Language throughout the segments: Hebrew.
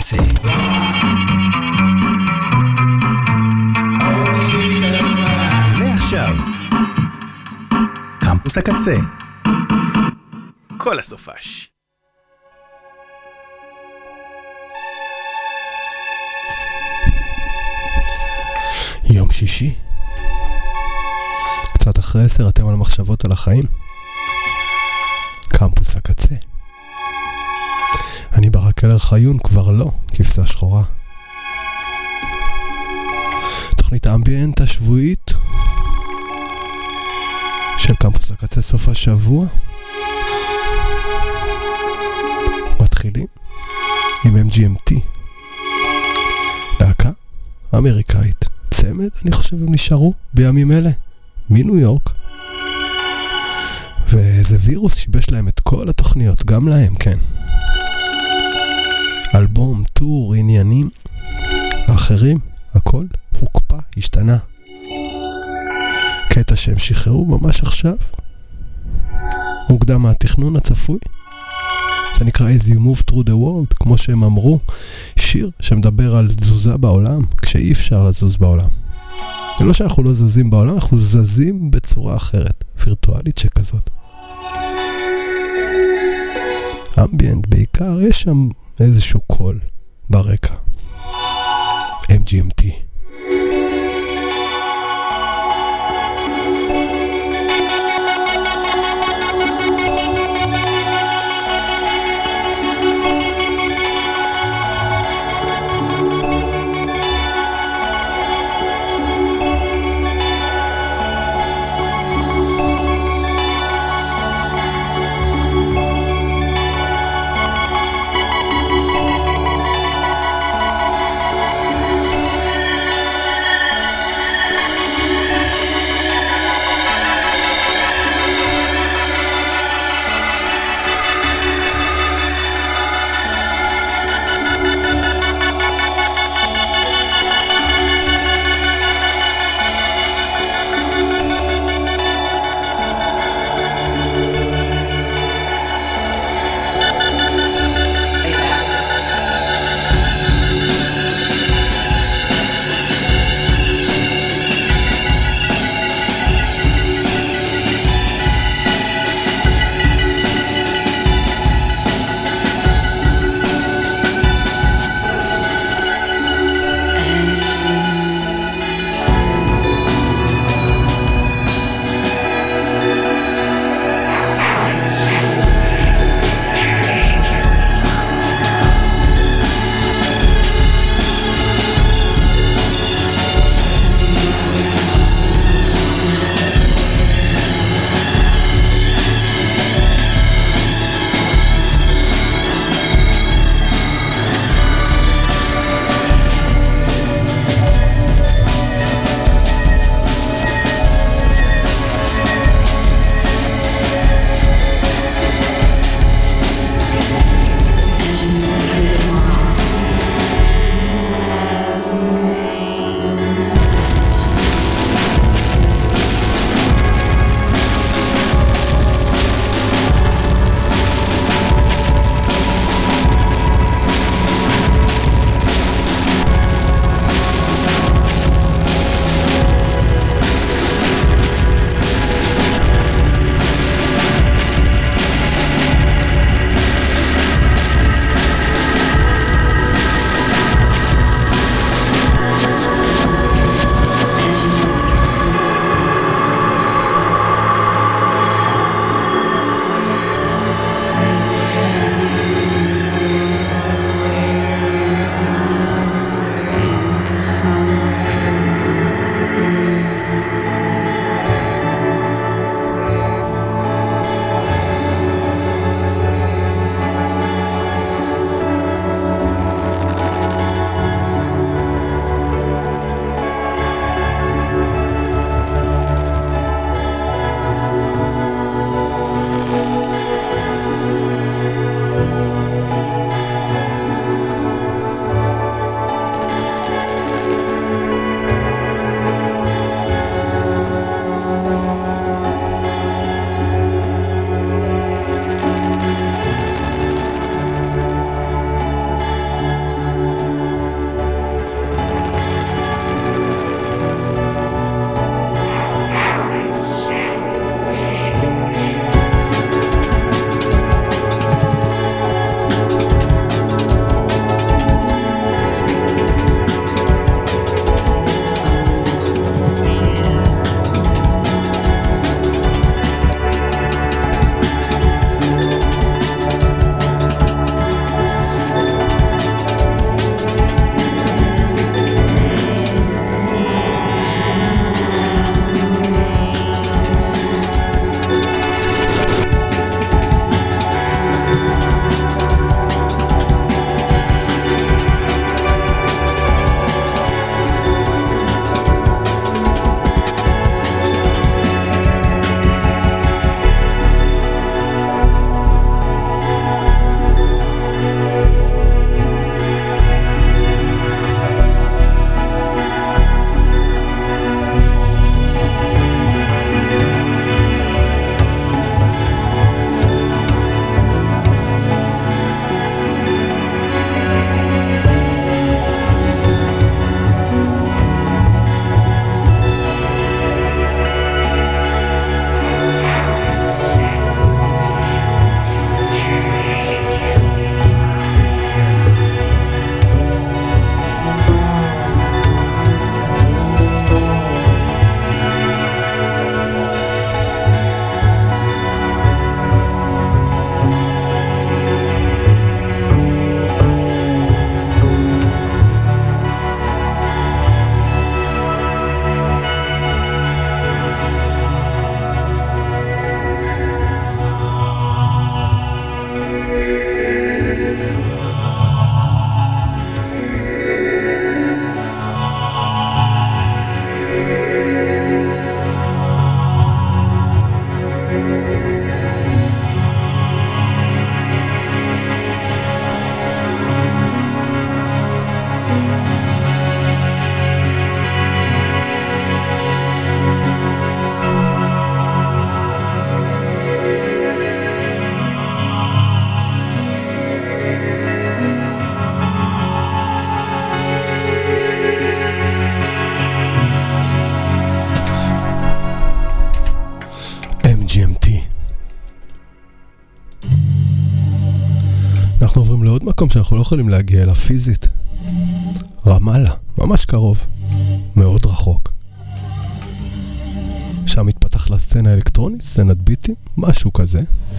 הקצה. ועכשיו, קמפוס הקצה. כל הסופש. יום שישי. קצת אחרי 10 אתם על מחשבות על החיים. קמפוס הקצה. אני ברק אלר חיון, כבר לא, כבשה שחורה. תוכנית האמביאנט השבועית של קמפוס הקצה סוף השבוע. מתחילים עם MGMT, להקה אמריקאית, צמד, אני חושב הם נשארו בימים אלה מניו יורק, ואיזה וירוס שיבש להם את כל התוכניות, גם להם, כן. אלבום, טור, עניינים אחרים, הכל הוקפא, השתנה. קטע שהם שחררו ממש עכשיו, מוקדם מהתכנון הצפוי, זה נקרא As You Move Through the World, כמו שהם אמרו, שיר שמדבר על תזוזה בעולם, כשאי אפשר לזוז בעולם. ולא שאנחנו לא זזים בעולם, אנחנו זזים בצורה אחרת, וירטואלית שכזאת. אמביאנט בעיקר, יש שם איזשהו קול ברקע. MGMT. אנחנו עוברים לעוד מקום שאנחנו לא יכולים להגיע אליו פיזית. רמאללה, ממש קרוב, מאוד רחוק. שם מתפתח לסצנה אלקטרונית, סצנת ביטים, משהו כזה.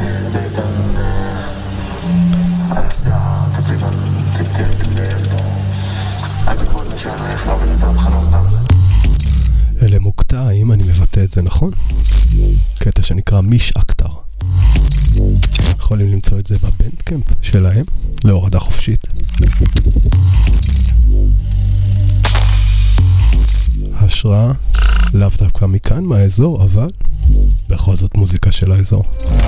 אלה מוקטע, אם אני מבטא את זה נכון, קטע שנקרא מיש אקטר. יכולים למצוא את זה בבנדקמפ שלהם, להורדה חופשית. השראה לאו דווקא מכאן, מהאזור, אבל בכל זאת מוזיקה של האזור.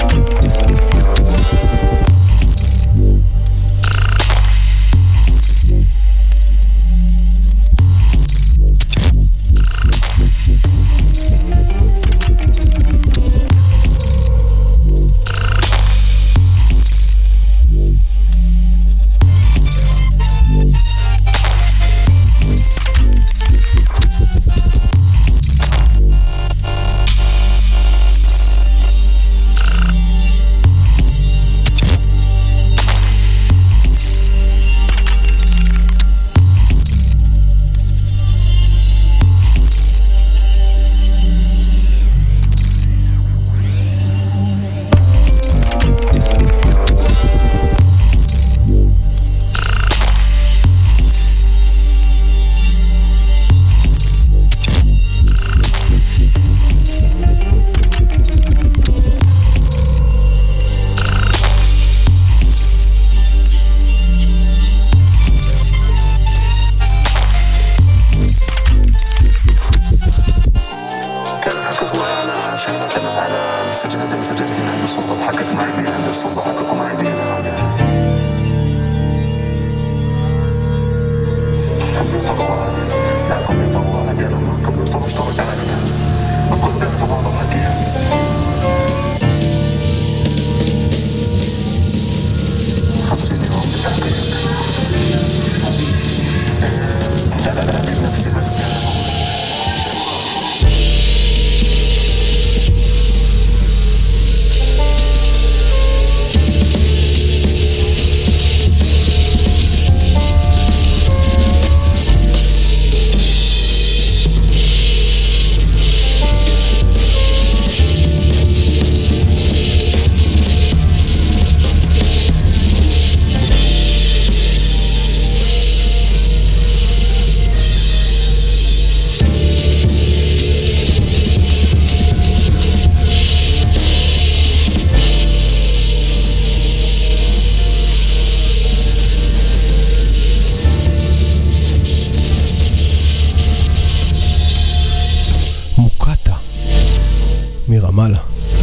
מרמאללה.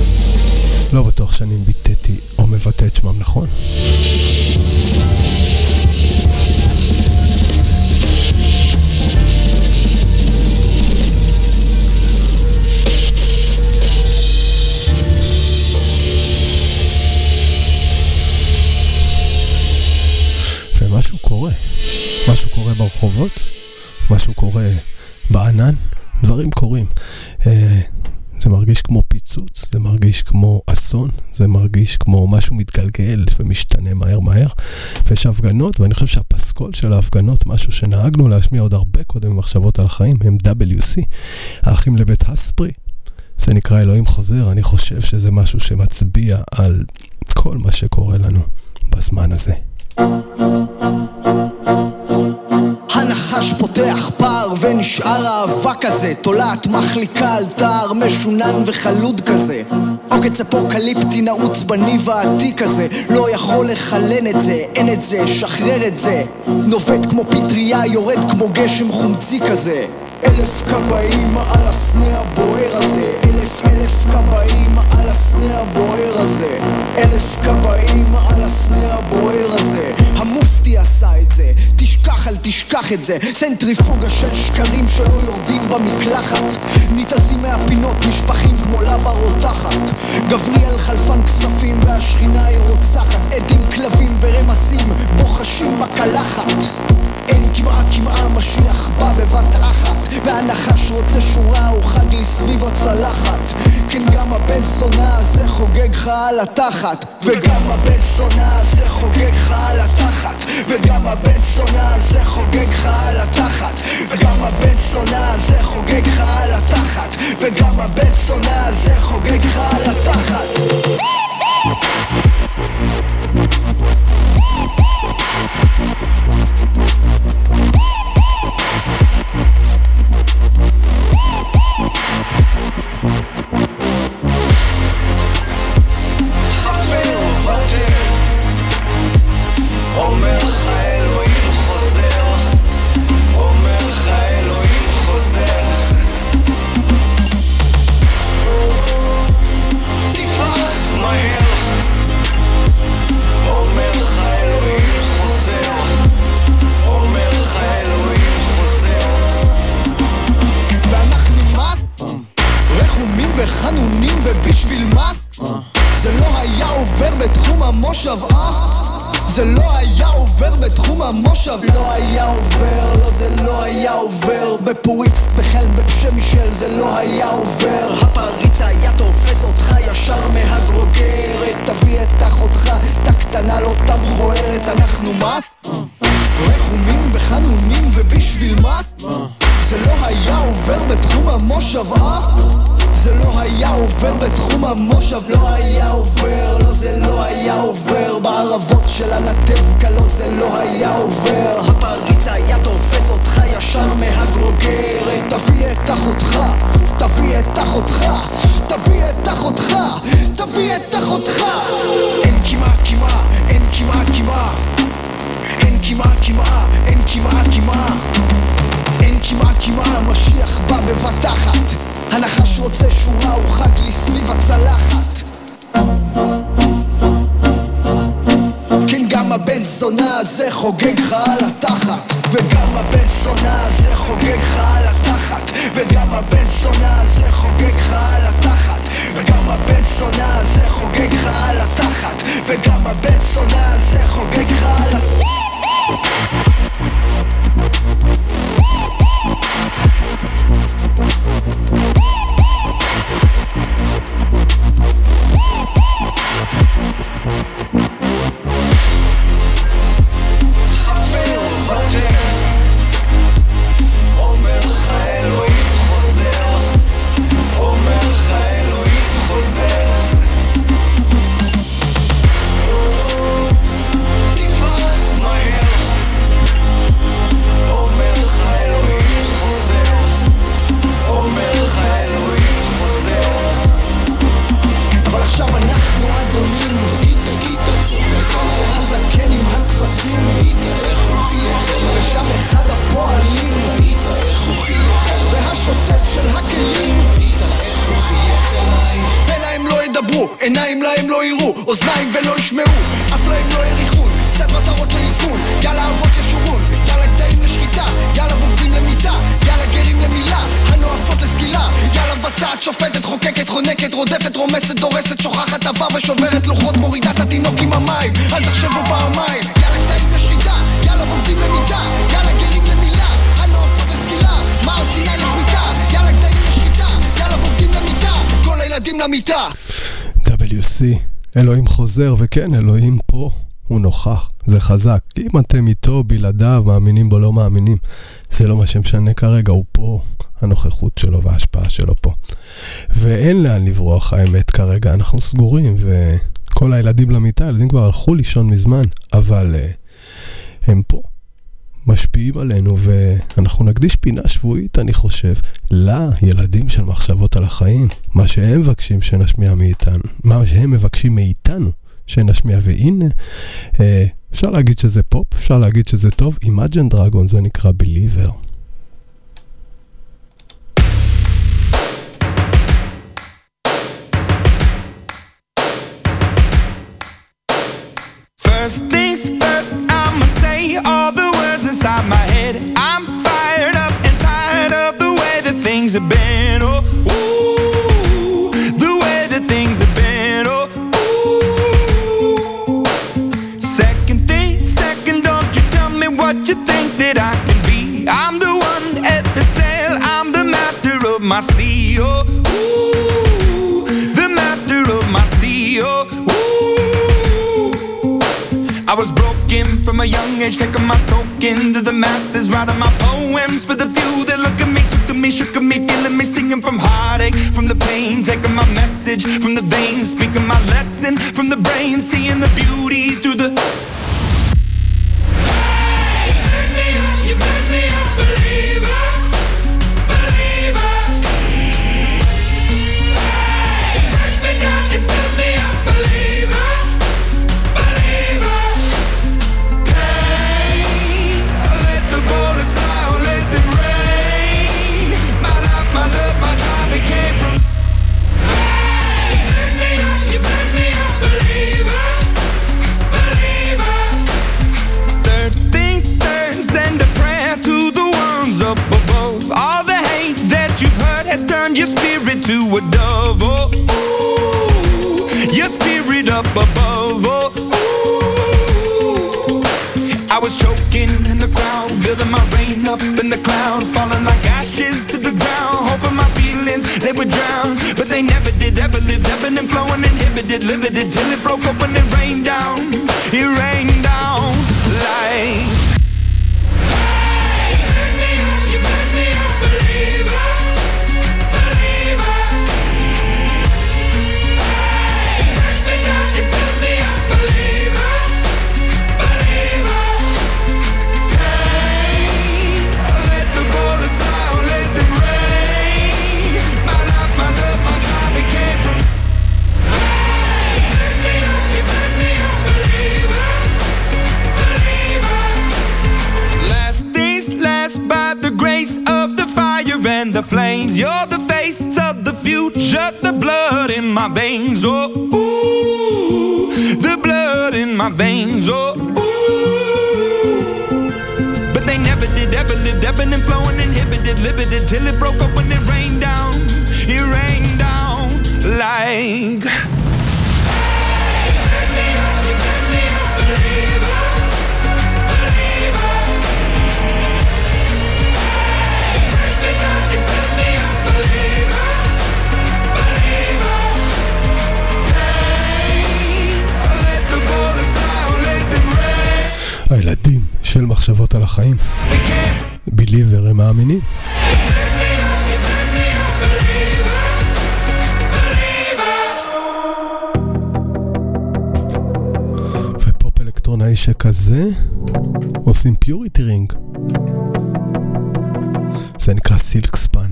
לא בטוח שאני ביטאתי או מבטא את שמם נכון. ומשהו קורה. משהו קורה ברחובות, משהו קורה בענן, דברים קורים. זה מרגיש כמו פיצוץ, זה מרגיש כמו אסון, זה מרגיש כמו משהו מתגלגל ומשתנה מהר מהר. ויש הפגנות, ואני חושב שהפסקול של ההפגנות, משהו שנהגנו להשמיע עוד הרבה קודם במחשבות על החיים, הם WC, האחים לבית הספרי. זה נקרא אלוהים חוזר. אני חושב שזה משהו שמצביע על כל מה שקורה לנו בזמן הזה. הנחש פותח פער ונשאר האבק הזה, תולעת מחליקה על תאר משונן וחלוד כזה. עוקץ אפוקליפטי נעוץ בניב העתיק הזה, לא יכול לחלן את זה, אין את זה, שחרר את זה. נובט כמו פטריה, יורד כמו גשם חומצי כזה. 1000 כבאים על הסנה הבוער הזה, 1000 כבאים על הסנה הבוער הזה, 1000 כבאים על הסנה הבוער הזה. המופתי עשה את זה, תשכח אל תשכח את זה. סנטריפוגה של שקרים שלא יורדים במקלחת, ניתזים מהפינות משפחים כמו לבה רותחת. גבריאל חלפן כספים והשכינה היא רוצחת, עדים כלבים ורמסים בוחשים בקלחת. אין כמעה משיח בא בבת אחת, והנחש רוצה שורה או חג לי סביב הצלחת. כן גם הבן שונא הזה חוגג לך על התחת, וגם הבן שונא הזה חוגג לך על וגם הבן שונא הזה חוגג לך על התחת, וגם הבן שונא הזה חוגג לך על התחת, וגם הבן שונא הזה חוגג לך על התחת. חפר וותר, אומר לך אלוהים חוזר, אומר לך אלוהים חוזר, תפרח מהר, אומר לך אלוהים חוזר, אומר לך אלוהים חוזר. ואנחנו מה? רחומים וחנונים ובשביל מה? זה לא היה עובר בתחום המושב, זה לא היה עובר בתחום המושב, לא היה עובר, לא זה לא היה עובר בפוריץ, בחלם, בפשם מישל, זה לא היה עובר. הפריץ היה תופס אותך ישר מהגרוגרת, תביא את אחותך, את הקטנה לא תם מכוערת. אנחנו מה? רחומים וחנונים ובשביל מה? זה לא היה עובר בתחום המושב, זה לא היה עובר בתחום המושב, לא היה עובר, לא זה לא היה עובר בערבות של הנתבקה, לא זה לא היה עובר. הפריץ היה תופס אותך ישר מהגרוגרת, תביא את אחותך, תביא את אחותך, תביא את אחותך, תביא את אחותך. אין כמעט כמעט, אין כמעט כמעט, אין כמעט כמעט, אין כמעט כמעט, אין כמעט כמעט. המשיח בא בבת אחת, הנחש רוצה שורה, הוא חד לי סביב הצלחת. כן, גם הבן שונא הזה חוגג לך על התחת, וגם הבן שונא הזה חוגג לך על התחת, וגם הבן שונא הזה חוגג לך על התחת, וגם הבן שונא הזה חוגג לך על התחת, וגם הבן שונא הזה חוגג לך על התחת. חפר וותר, אומר לך אלוהים חוזר, אומר לך אלוהים חוזר, תפרח מהר, אומר לך אלוהים חוזר, אומר לך אלוהים חוזר. אבל עכשיו אנחנו אדונים, גיטה צוחק עליי, הזקן עם הכבשים, איך הוא חייך אליי, ושם אחד הפועלים, איך הוא חייך אליי, והשוטף של הכלים, איך הוא חייך אליי. עיניים לא ידברו, עיניים להם לא יראו, אוזניים ולא ישמעו, אף להם לא יריחון, סט מטרות לעיכון, יאללה אבות ישורון, יאללה גדיים לשחיטה, יאללה בוגדים למיטה, יאללה גרים למילה, הנואפות לסגילה, יאללה מבצעת, שופטת, חוקקת, חונקת, רודפת, רומסת, דורסת, שוכחת עבר ושוברת לוחות, מורידה את התינוק עם המים, אל תחשבו פעמיים, יאללה גדיים לשחיטה, יאללה בוגדים למיטה, יאללה גרים למילה, הנואפות לסגילה, מער סיני לשמיטה, יאללה גדיים לשחיטה, יאללה בוגדים למיטה, כל הילדים למיטה. WC, אלוהים חוזר, וכן, אלוהים פה, הוא נוכח, זה חזק. אם אתם איתו, בלעדיו, מאמינים בו, לא מאמינים, זה לא מה שמשנה כרגע, הוא פה, הנוכחות שלו וההשפעה שלו פה. ואין לאן לברוח האמת כרגע, אנחנו סגורים, וכל הילדים למיטה, הילדים כבר הלכו לישון מזמן, אבל הם פה, משפיעים עלינו, ואנחנו נקדיש פינה שבועית, אני חושב, לילדים של מחשבות על החיים, מה שהם מבקשים שנשמיע מאיתנו, מה שהם מבקשים מאיתנו שנשמיע, והנה, אפשר להגיד שזה פופ, אפשר להגיד שזה טוב, Imagine Dragon, זה נקרא Believer. First things first, I'ma say all the words inside my head. I'm fired up and tired of the way that things have been. Oh, ooh, the way that things have been. Oh, ooh. Second, don't you tell me what you think that I can be. I'm the one at the sail, I'm the master of my sea. Oh, ooh, the master of my sea. Oh, ooh. I was broken from from a young age, taking my soak into the masses, writing my poems for the few that look at me, took to me, shook at me, feeling me, singing from heartache, from the pain, taking my message from the veins, speaking my lesson from the brain, seeing the beauty through the. Hey, you make me a believer, believer. Hey, you break me down, you build me a believer, believer. Pain, let the bullets fly, let them rain. My life, my love, my drive, it came from. Hey, you make me a believer, believer. Third things third, send a prayer to the ones up above. All the hate that you've heard has turned your spirit to a dove. Oh, ooh, your spirit up above. Oh, ooh. I was choking in the crowd, building my rain up in the cloud, falling like ashes to the ground, hoping my feelings they would drown, but they never did. Ever lived, ebbing and flowing, inhibited, limited, till it broke open and rained down. It rained down like. Hey, you make me a believer, believer. Hey, you break me down, you build me a believer, believer. Pain, let the bullets fly, let them rain. My life, my love, my drive, it came from. Hey, you make me a believer, believer. Last things last, by the grace of the fire and the flames. You're the face of the future, the blood in my veins. Oh, ooh, the blood in my veins. Oh, ooh. But they never did, ever lived, ebbing and flowing, inhibited, limited, till it broke up when it rained down. It rained down like. הילדים של מחשבות על החיים, בליבר, הם מאמינים. ופופ אלקטרונאי שכזה עושים פיוריטי רינג, זה נקרא סילק ספן.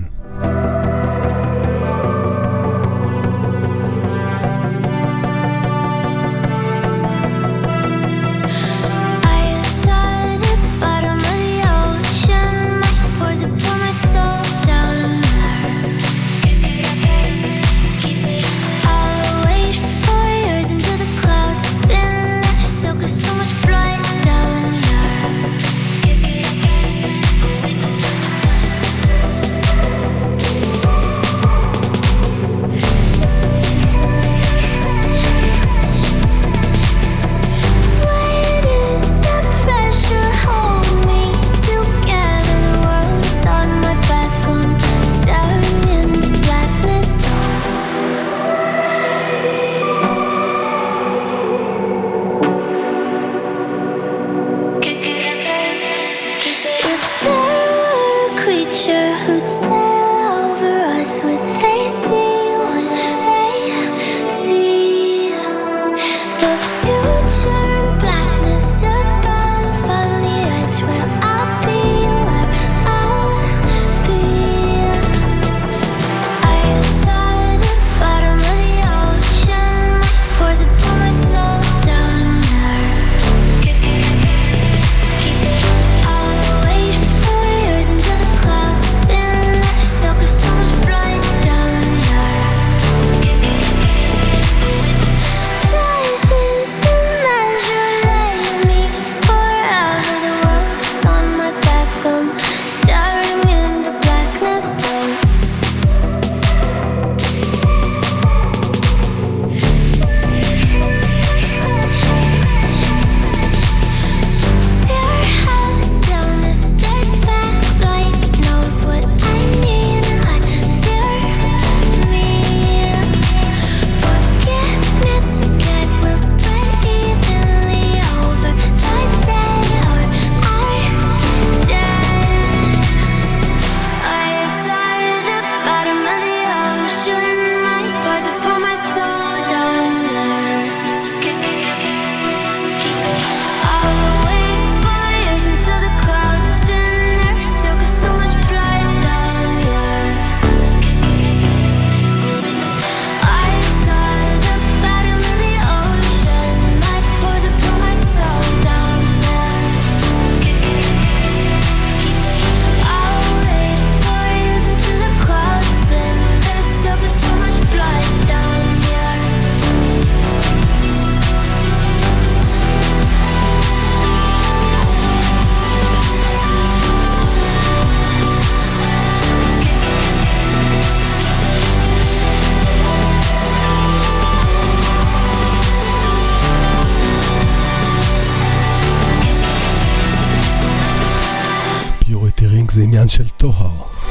עניין של טוהר.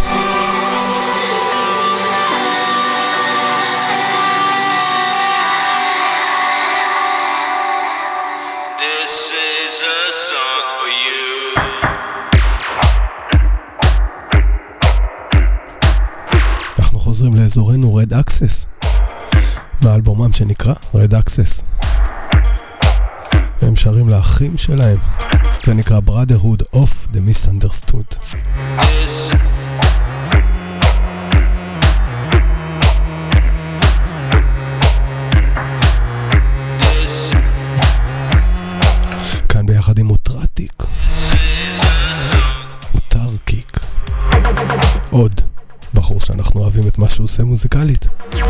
אנחנו חוזרים לאזורנו Red Access, מהאלבומם שנקרא Red Access. הם שרים לאחים שלהם, זה נקרא Brotherhood of the Misunderstood. כאן ביחד עם מוטרטיק, מוטרקיק, עוד בחור שאנחנו אוהבים את מה שהוא עושה מוזיקלית.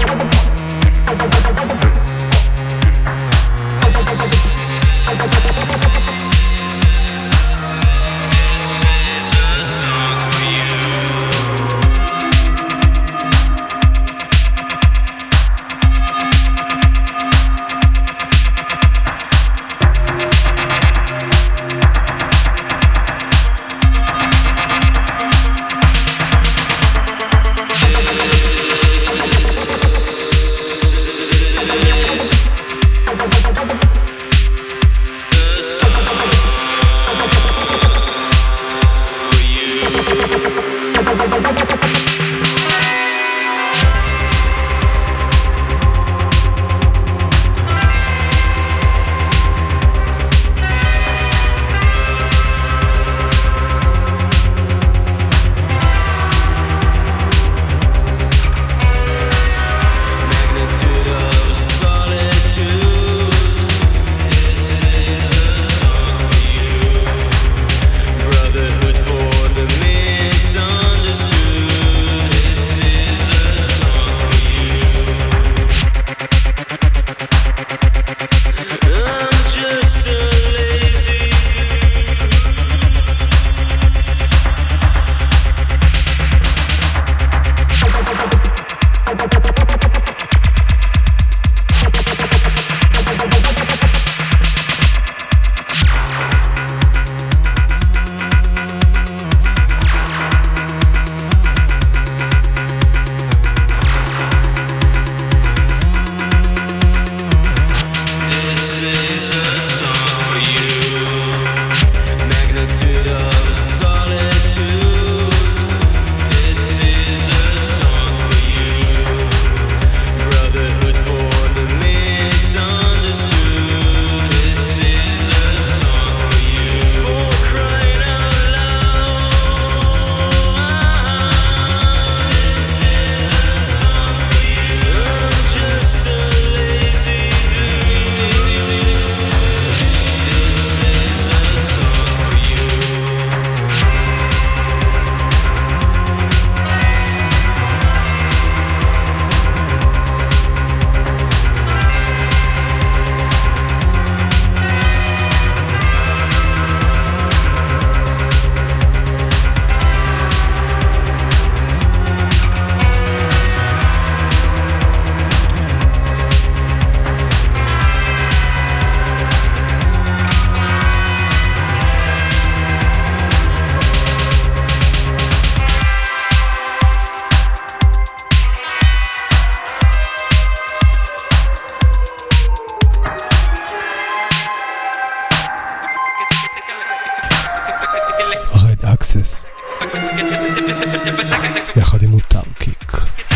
יחד עם מוטרקיק.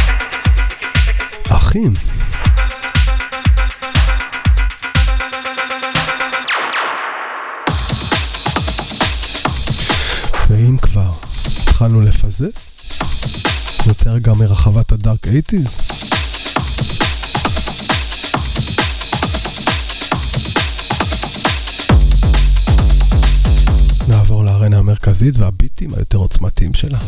אחים. ואם כבר התחלנו לפזז, נצא רגע מרחבת הדארק 80s. נעבור לארנה המרכזית והביטים היותר עוצמתיים שלה.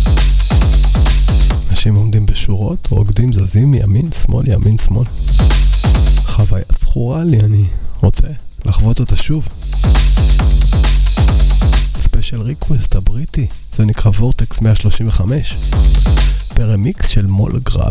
אנשים עומדים בשורות, רוקדים, זזים מימין, שמאל, ימין, שמאל. חוויה זכורה לי, אני רוצה לחוות אותה שוב. ספיישל ריקווסט הבריטי, זה נקרא וורטקס 135, ברמיקס של מול גראב.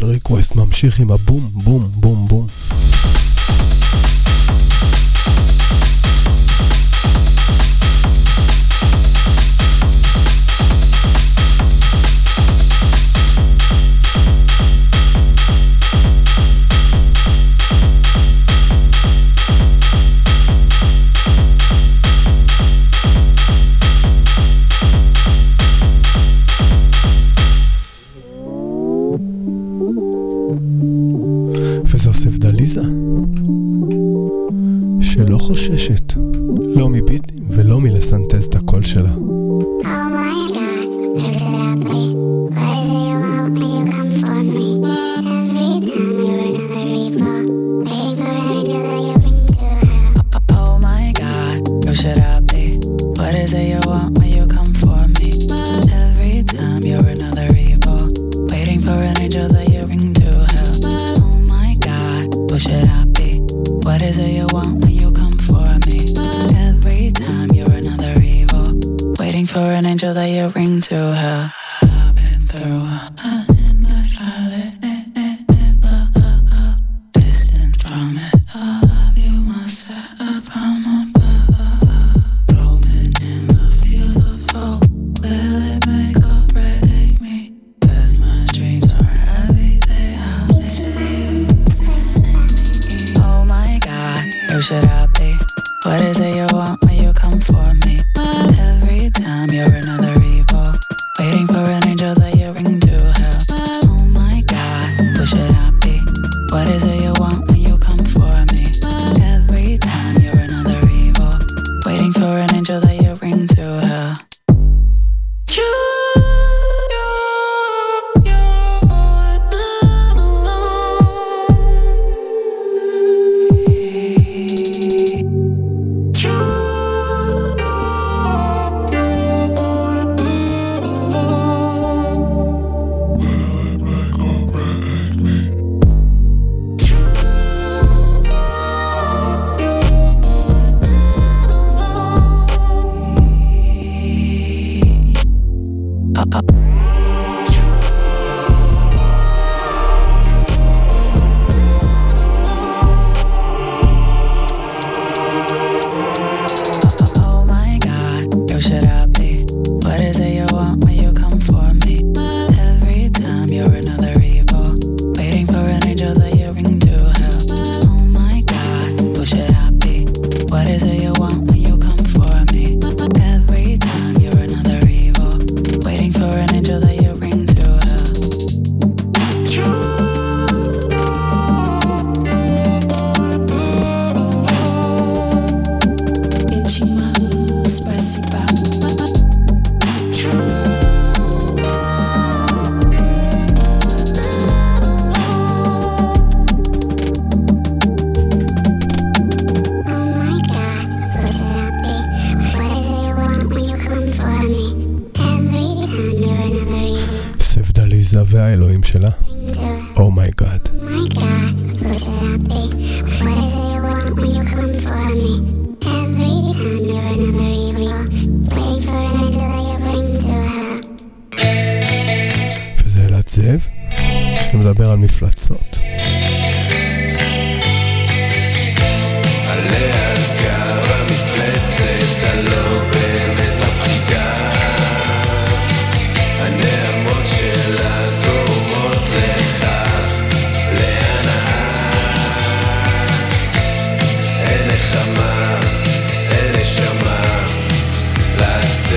ריקווסט ממשיך עם הבום בום בום בום. שלא חוששת, לא מביטים ולא מלסנטז את הקול שלה. והאלוהים שלה. Oh my God. וזה אלעד זאב שמדבר על מפלצות. עליה גרה מפלצת הלא באמת מפחידה, הנעמות שלה גורמות לך להנאה, אין נחמה, אין נשמה לעצל,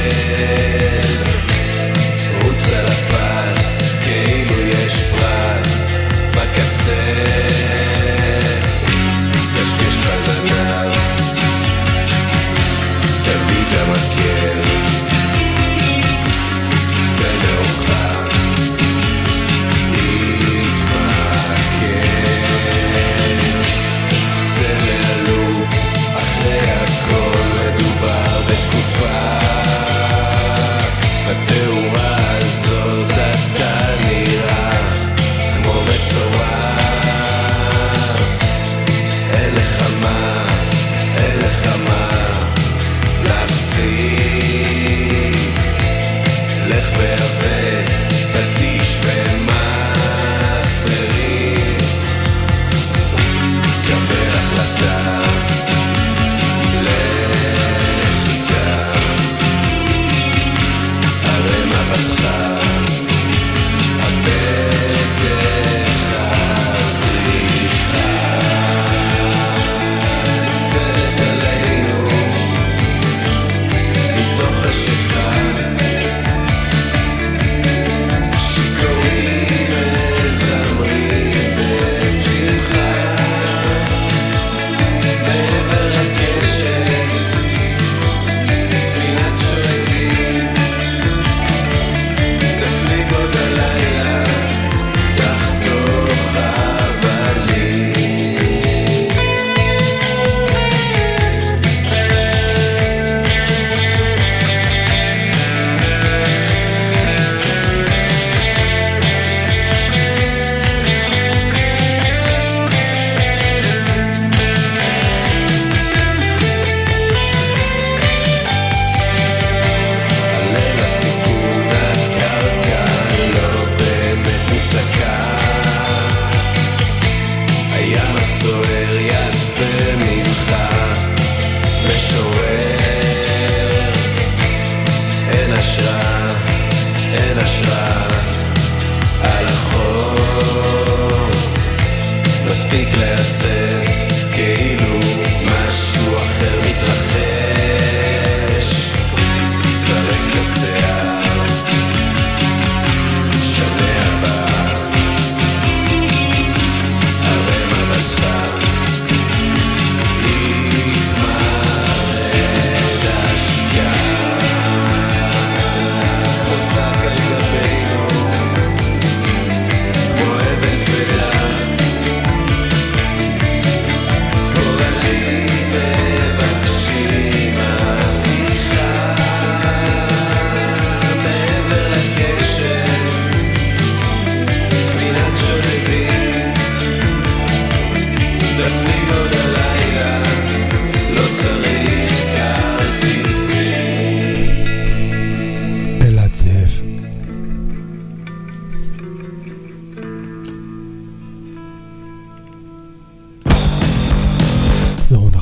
רוץ על הפס כאילו יש פרס בקצה, קשקש בזנב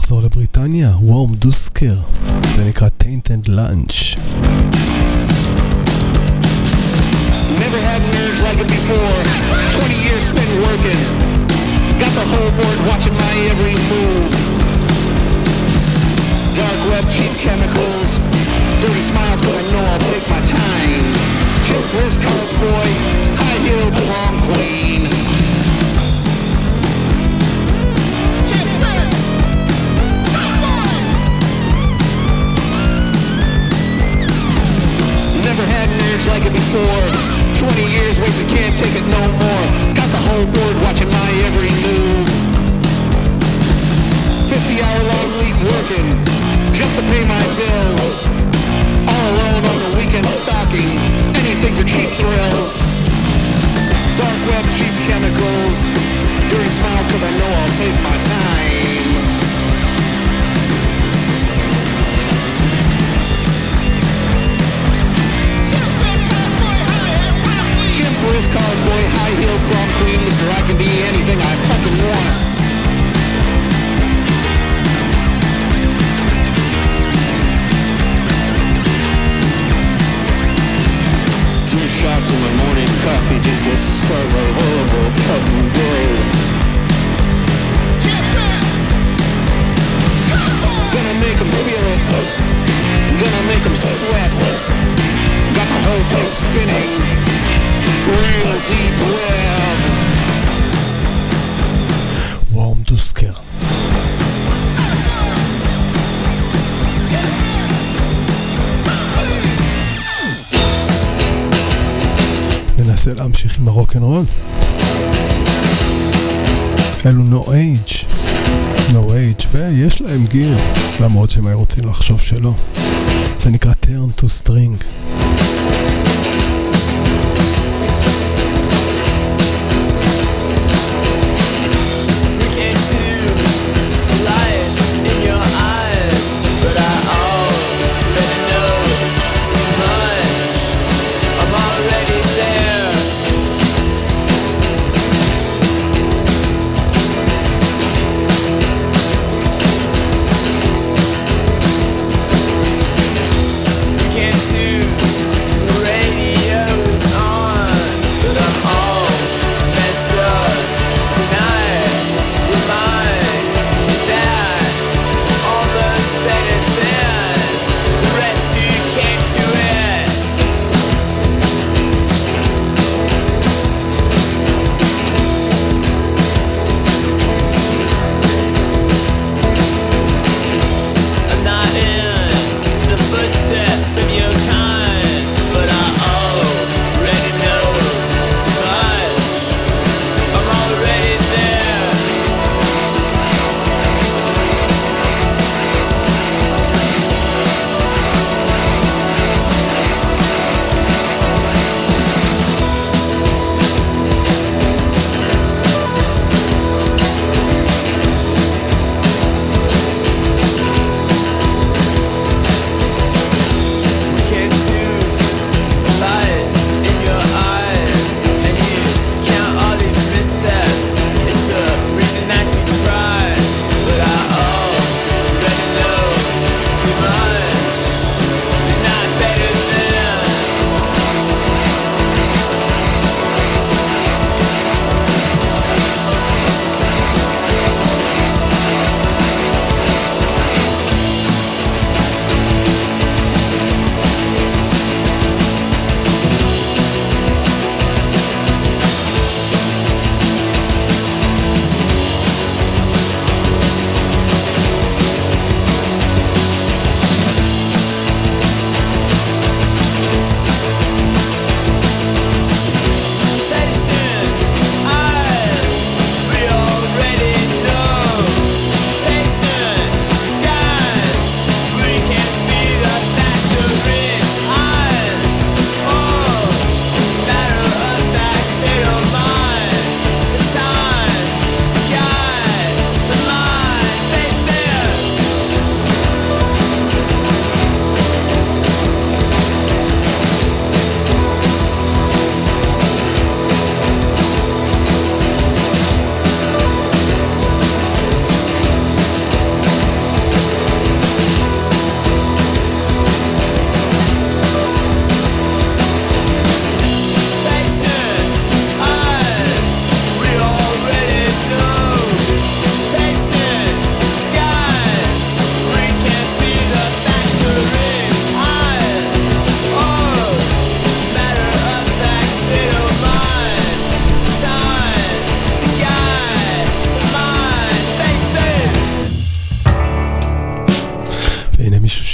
נחזור לבריטניה, וורם דוסקר, זה נקרא Tainted Lunch. Never had an urge like it before. 20 years spent working. Got the whole board watching my every move. Dark web, cheap chemicals. Dirty smiles, but I know I'll take my time. Chip wrist, college boy. High heel, prom queen. Never had an urge like it before. 20 years wasted, can't take it no more. Got the whole board watching my every move. 50-hour-long week working just to pay my bills. All alone on the weekend stocking, anything for cheap thrills. Dark web, cheap chemicals. Dirty smiles, cause I know I'll take my time. Chimp wrist, college boy, high heel, prom queen, Mr. I can be anything I fucking want. Two shots of my morning coffee just to start my horrible fucking day. Gonna make 'em feel it, gonna make 'em sweat. Got the whole place spinning. Real deep web. וורם דוסקר. ננסה להמשיך עם הרוק'נ'רול. אלו No Age. No Age, ויש להם גיל, למרות שהם היו רוצים לחשוב שלא. זה נקרא Turn to String. Radio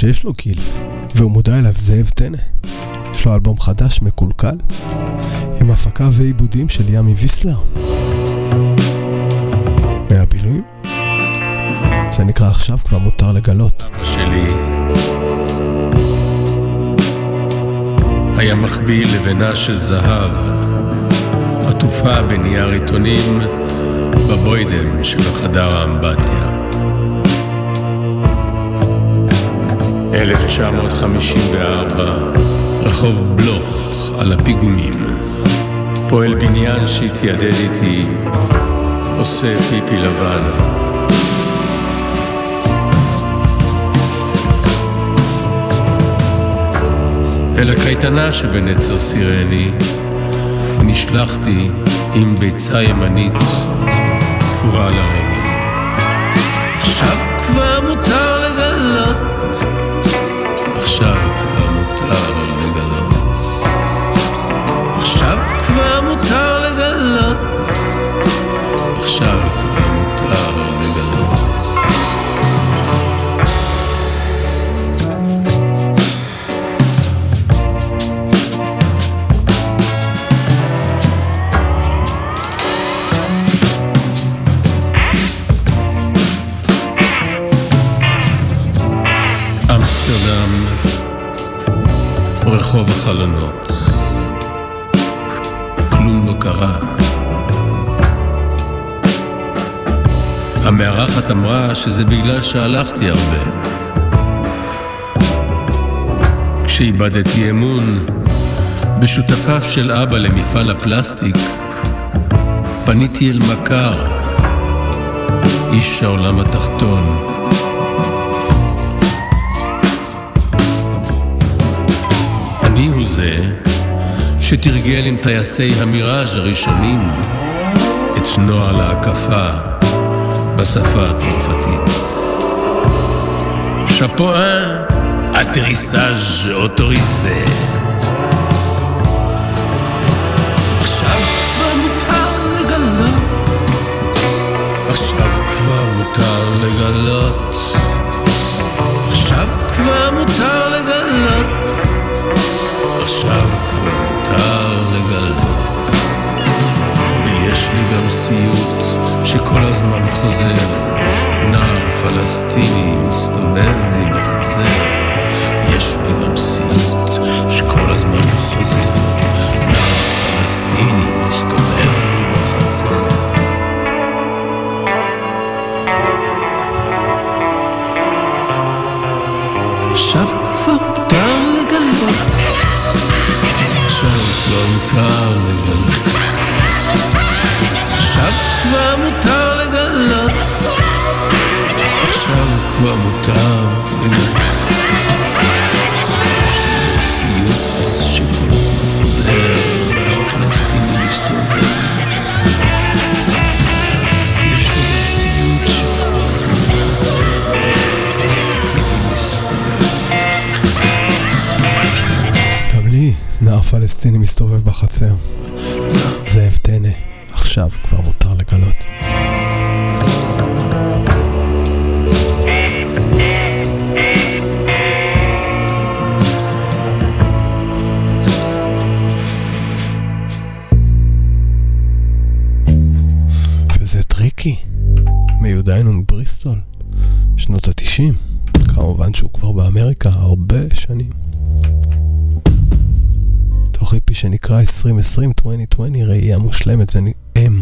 שיש לו גיל, והוא מודע אליו זאב טנא. יש לו אלבום חדש מקולקל, עם הפקה ועיבודים של ימי ויסלר. מהבילויים. זה נקרא עכשיו כבר מותר לגלות. אבא שלי היה מחביא לבנה של זהב, עטופה בנייר עיתונים בבוידם שבחדר האמבטיה. 1954, רחוב בלוך על הפיגומים. פועל בניין שהתיידד איתי, עושה פיפי לבן. אל הקייטנה שבנצר סירני נשלחתי עם ביצה ימנית תפורה על הרגל. עכשיו כבר מותר לגלות, עכשיו כבר מותר לגלות, עכשיו כבר מותר לגלות, עכשיו כבר מותר לגלות. אמסטרדם, רחוב החלונות. כלום לא קרה. המארחת אמרה שזה בגלל שהלכתי הרבה. כשאיבדתי אמון בשותפיו של אבא למפעל הפלסטיק, פניתי אל מכר, איש העולם התחתון. אני הוא זה שתרגל עם טייסי המיראז' הראשונים את נוהל ההקפה בשפה הצרפתית. שפואה, אטריסאז' אוטוריזה. עכשיו כבר מותר לגלות, עכשיו כבר מותר לגלות, עכשיו כבר מותר לגלות, עכשיו כבר מותר לגלות. ויש לי גם סיוט שכל הזמן חוזר, נער פלסטיני מסתובב לי בחצר. יש לי גם סיוט שכל הזמן חוזר, נער פלסטיני מסתובב לי בחצר. עכשיו כבר מותר לגלות, עכשיו כבר מותר לגלות, עכשיו כבר מותר לגלות, עכשיו כבר מותר לגלות. יש לי סיוט שכל הזמן חוזר, נער פלסטיני מסתובב בחצר. יש לי גם סיוט שכל הזמן חוזר, נער פלסטיני מסתובב בחצר. גם לי נער פלסטיני מסתובב בחצר. זאב טנא, עכשיו כבר מותר לגלות. וזה טריקי, מיודענו מבריסטול, שנות ה-90. כמובן שהוא כבר באמריקה הרבה שנים. תוך היפי שנקרא 2020, ראייה מושלמת, זה אם.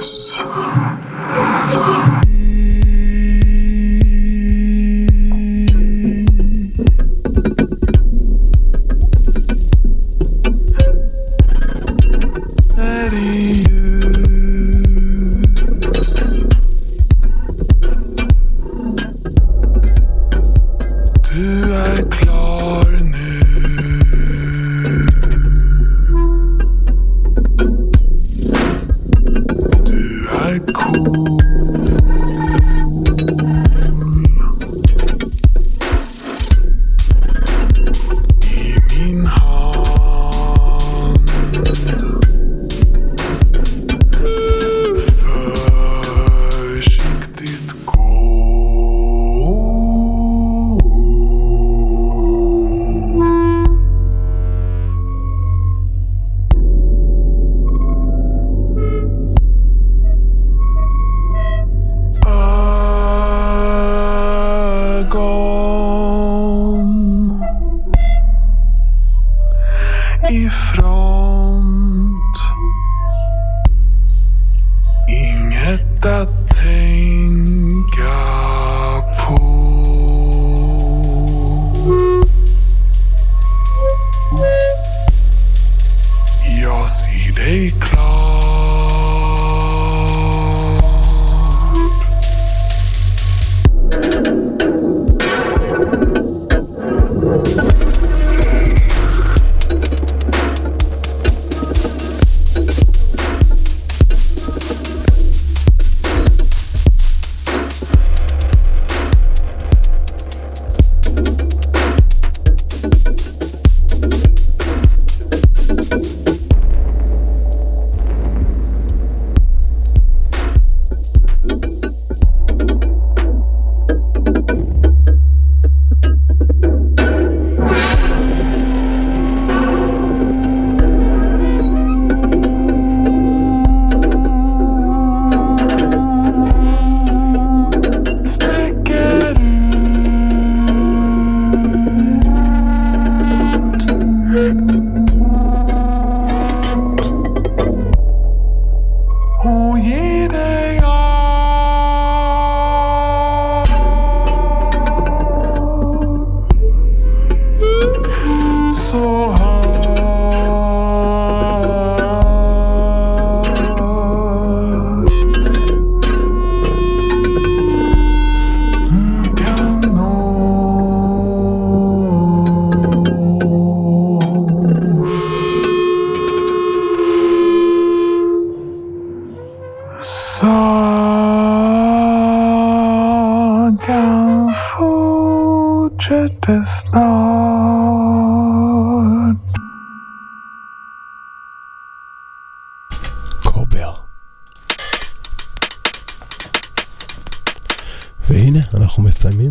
והנה, אנחנו מסיימים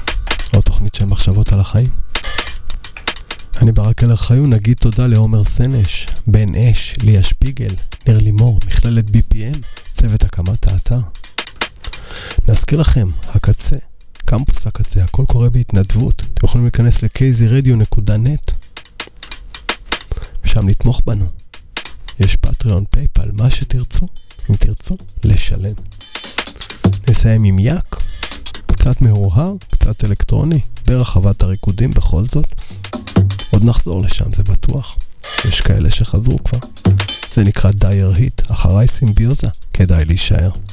עוד תוכנית של מחשבות על החיים. אני ברק אלר חיון, נגיד תודה לעומר סנש, בן אש, ליה שפיגל, ניר לימור, מכללת BPM, צוות הקמת האתר. נזכיר לכם, הקצה, קמפוס הקצה, הכל קורה בהתנדבות. אתם יכולים להיכנס ל-kzradio.net ושם לתמוך בנו. יש פטריון, פייפל, מה שתרצו, אם תרצו, לשלם. נסיים עם יק, קצת מהורהר, קצת אלקטרוני, ברחבת הריקודים בכל זאת. עוד נחזור לשם, זה בטוח. יש כאלה שחזרו כבר. זה נקרא דייר היט, אחריי סימביוזה, כדאי להישאר.